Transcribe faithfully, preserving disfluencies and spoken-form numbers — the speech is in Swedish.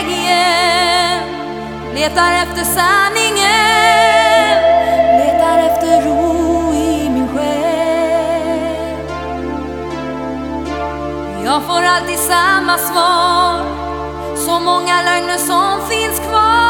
väg igen. Letar efter sanningen, letar efter ro i min själ. Jag får alltid samma svar, så många lögner som finns kvar.